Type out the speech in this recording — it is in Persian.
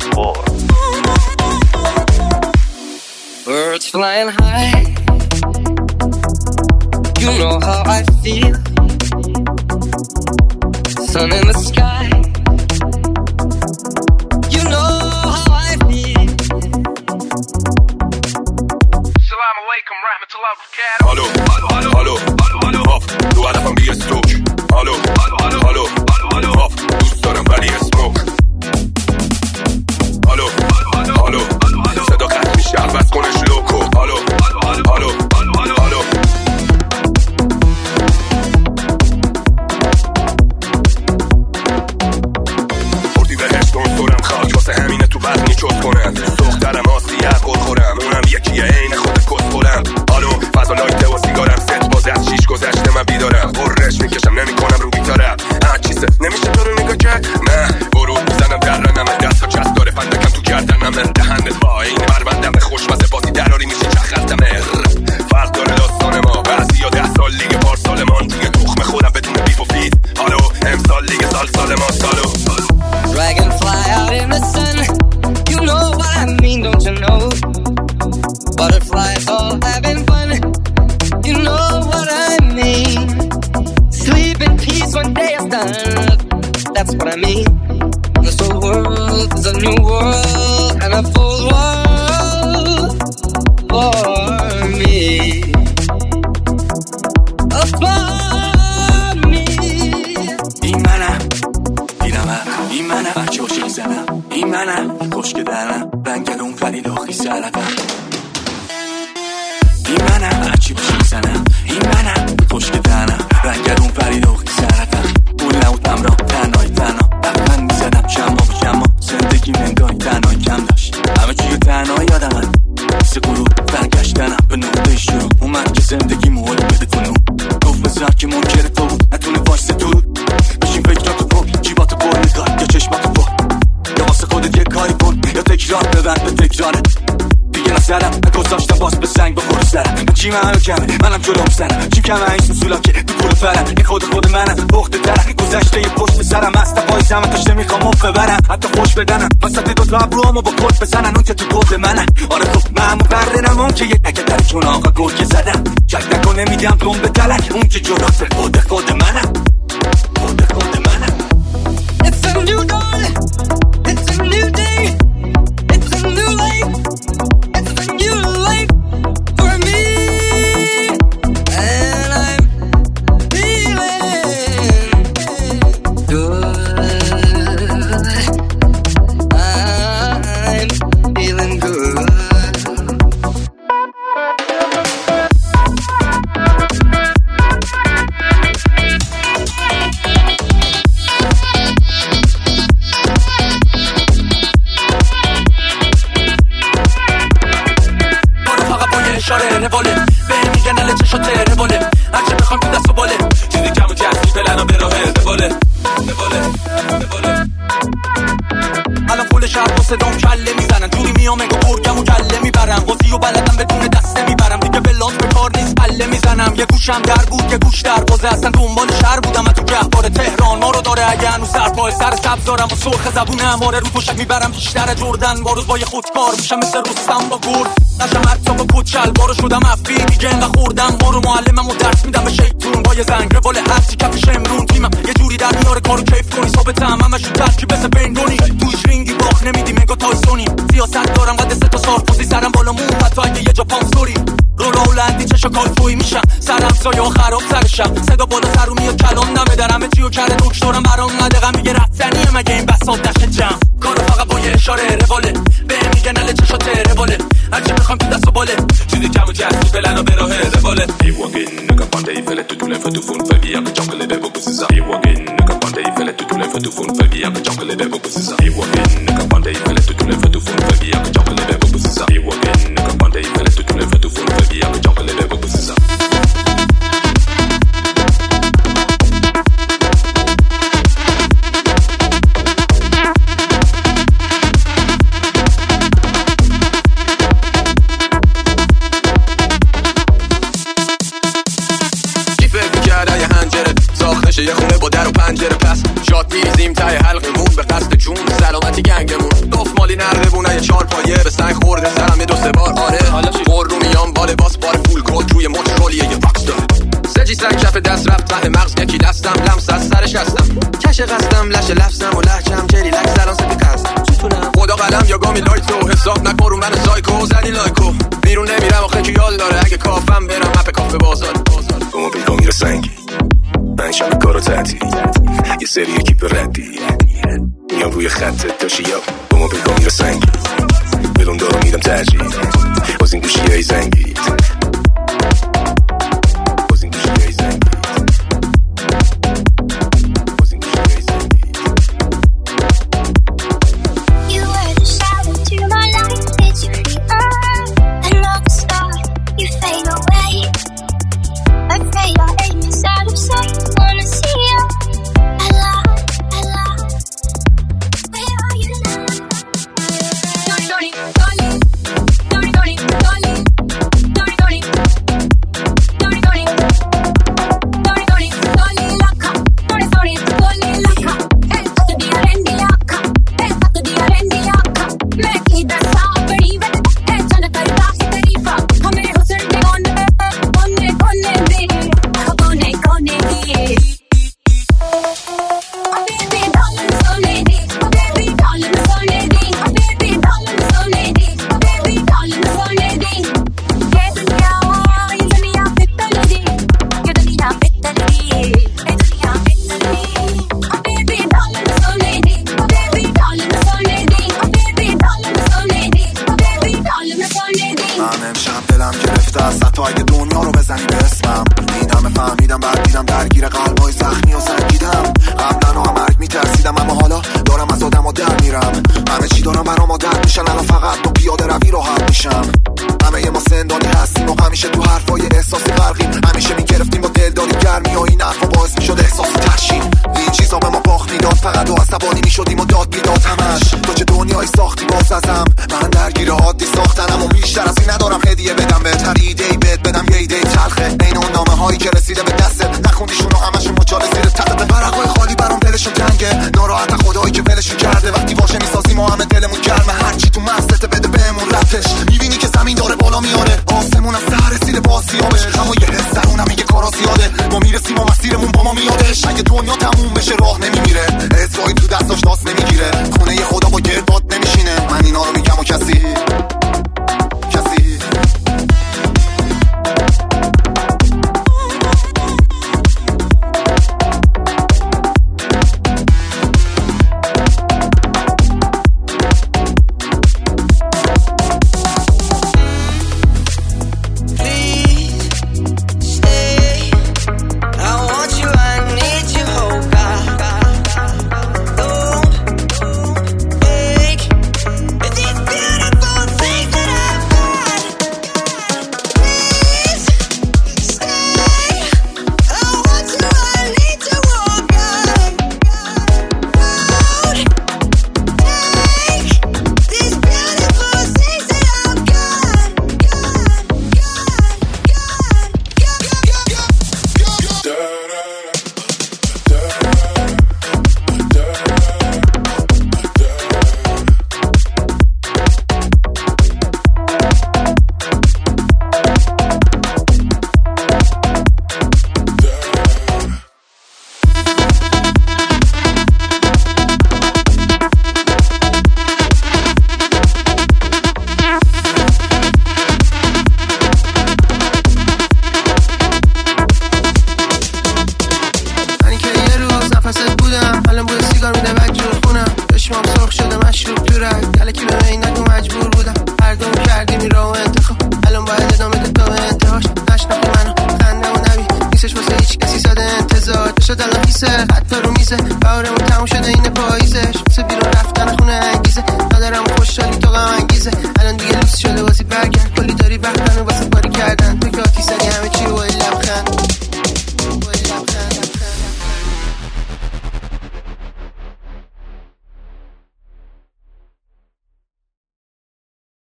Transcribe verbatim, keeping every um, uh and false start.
four. Birds flying high, you know how I feel. Sun in the sky, you know how I feel. Salam alaikum rahmatullah barakatuh. Hallo, hallo, hallo, hallo, hallo, هاف تو علفم بی استوک. Hallo, hallo, hallo, hallo, hallo, هاف دوست دارم ولی اسموک. Hallo, hallo, hallo, hallo, صدا قطع میشه عوض کنش لوکو. Hallo, hallo, hallo, hallo, hallo, hallo. بردی بهش دونستورم خاک واسه همینه تو بطنی چوز کنم. دخترم آسیه گل خورم اونم یکیه عین خود کس خورم. Hallo فضا لایته و سیگارم ست باز از شیش گذشته من بیدارم. قرش میکشم نمی کنم رو بیتارم هرچیزه نمیشه تو رو نگاه کرد. نه برو میزنم در رنمه دست و چست داره فندکم تو گردنمه دهنت با این بربندمه خوشمزه بازی دراری میشه چخلتمه. فرق داره داستان ما بعضی یا ده سال لیگ پارسالمان توی تخم خودم بدون بیف و فید. Hallo امسال لیگ سال سال ما سالو. Dragonfly out in the sun, you know what I mean, don't you know? Butterflies all having fun, you know what I mean. Sleep in peace when day is done, that's what I mean. This whole world is a new world and a full world for me. A for me. این منم دیرمم این منم بچه هاشو میزنم این منم کشک درم رنگلون قلیل و خیس علقم این منم هرچی باشی میزنم این منم کشک درم رنگلون قلیل و خیس علقم اون نبود همراه تنهایی تنها من میزدم شما با شما زندگی منگاهی تنهایی کم داشت همه چیو تنهایی یادم هست مثل گروه برگشتنم به نقطه شروع اومد که زندگی محال بده تو نور گفت بزن که منکر تو بود نتونه وایسته دور بشین فکراتو کن جیباتو پر میخواد یا چشماتو پر یا واسه خودت یه کاری کن یا تکرار ببند به تکرارت دیگه نسرم نگذاشتم باز به سنگ بخور سرم من چی منو کمه منم جلوم سرم چی کمه این سوسولا که تو پول فرم این خود خود منم بخت ترم گذشته یه پشت سرم هست پایزم تاش نمیخوام مف ببرم حتی خوش بدنم وسط دو تا ابروامو با کت بزنن اون که تو گفت منم آره خب من مبررم اون که یه تکه در چون آقا گرگه زدم شک نکن نمیدم دوم به تلک اون که جلوتر خود خود منم خود خود منم. It's a new dawn, it's a new day, it's a new life, it's a new life for me, and I'm feeling good, I'm feeling good. اشاره رواله به میگن اله چشا تره باله هرچه بخوام تو دست و باله چیزی کم و جستی بلنا به راه رواله رواله رواله الان پول شهر با صدام کله میزنن جوری میام اگه برگم و کله میبرم بازی و بلدم بدون دسته میبرم دیگه بلاس به کار نیست پله میزنم یه گوشم در بود یه گوش در بازه اصلا دنبال شهر بودم تو گهوار تهران ما رو داره اگه هنوز سر پای سر سبز دارم و سرخ زبونم آره رو توشک میبرم بیشتر جردن با روز با یه خودکار میشم مثل رستم با گرد نشم حتی با کت شلوارو شدم افی دیگه انقدر خوردم بارو معلمم و درس میدم به شیطون با یه زنگ روال هرچی کفش امرون تیمم یه جوری در میاره کارو کیف کنی ثابتم همشو ترکیب مثل بینگونی توش رینگی باخ نمیدی مگا تایسونی سیاست دارم قد سه تا سارکوزی سرم بالا مون حتی اگه یه جا پامسوری رولا هلندی چشا کالفوی میشم سرم سایه خراب سرشم صدا بالا سرو میاد کلام نمه در همه چیو کرده دکترم برام ندقم میگه رفتنیه مگه این بساط دشت جمع کارو فقط با یه اشاره رواله به میگن اله چشا تره باله هرچی بخوام تو دست و باله چیزی کم و جستی بلنا به راه رواله Hey walking, nigga pande i fele tu tulen for tu fun fe via que chocolate de boku sisa. Hey walking, nigga pande i fele tu tulen for tu fun fe via que chocolate de boku sisa. Hey walking, nigga pande i fele tu tulen for tu fun fe via que chocolate de boku sisa. Hey walking, nigga pande i fele tu tulen for tu fun fe via que chocolate de boku sisa. مایه به سنگ خورده سرم یه دو سه بار آره حالا چی قرومیام بال باس بار فول گولد روی مچ رولیه یه باکستر سجی سنگ کف دست رفت ته مغز یکی دستم لمس از سرش هستم کش قصدم لش لفظم و لهجم جری لک زلان سپی قصد چطورم خدا قلم یا گامی لایتو حساب نکن رو من سایکو زدی لایکو بیرون نمیرم آخه کی یال داره اگه کافم برم مپ کافه بازار اوموبیل میره سنگی من شب کارو تعطیل یه سری اکیپ ردی میام روی خط داشی یا اوموبیل میره سنگی بدون دارو میدم ترجیح باز این گوشی های زنگی باز این گوشی های زنگی باز این گوشی های زنگی You were the shadow to my light. Did you creep up? Another star, you fade away. Afraid our aim is out of sight. Wanna see you alive, alive. Where are you now? Dori, Dori, Dori, Dori, Dori, Dori, Dori, Dori, Dori, Dori, Dori, Dori, Laka, Dori, Dori, Dori, Laka. El fatto di rendi Laka, el fatto di rendi Laka. मैं की दशा बड़ी वे, है चलता राही तरीफा. हमें हुस्न के कोने, कोने कोने दे, कोने कोने दिए. Baby, darling, सोने दे, baby, darling, सोने दे, baby, darling, सोने दे, baby, darling, सोने दे. ये दुनिया, ये दुनिया फितल दी, ये दुनिया फितल दी, ये दुनिया फितल दी. Baby, darling, सोने दे, baby, darling, सोने दे, baby, darling, सोने दे, baby, darling, सोने दे. من امشب دلم گرفته از حتی اگه دنیا رو بزنی به اسمم این همه فهمیدم بعد دیدم درگیر قلبای زخمی و سنگیدم قبلا و مرگ میترسیدم اما حالا دارم از آدم و در میرم همه چی دارم برام عادت میشن الان فقط با پیاده روی راحت میشم همه ما سندانی هستیم و همیشه تو حرفای احساسی غرقیم همیشه میگرفتیم با دلداری گرمی و این حرفا باعث میشد احساسی ترشیم این چیزا به ما باخت میداد فقط و عصبانی میشدیم و داد میداد همش تو چه دنیای ساختی باز ازم من درگیر عادی ساختنم و بیشتر از این ندارم هدیه بدم بهتر ایده بد بدم یه ایده تلخه این اون نامه هایی که رسیده به دستت نخوندیشون و همشون مچاله زیر تخت ورقای خالی برام دلشون تنگه ناراحت خدایی که ولشون کرده وقتی واژه میسازیم و همه دلمون گرمه هرچی تو مغزت بده بهمون رفتش میبینی که زمین داره بالا میاره آسمون از سر رسیده با سیابه اما یه حس درونم میگه کارا زیاده ما میرسیم و مسیرمون با ما میادش اگه دنیا تموم بشه راه نمیمیره اسرائیل تو دستاش داست نمیگیره خونه خدا با گردباد نمیشینه من اینا رو میگم و کسی کسی شده واسه برگرد کلی داری وقت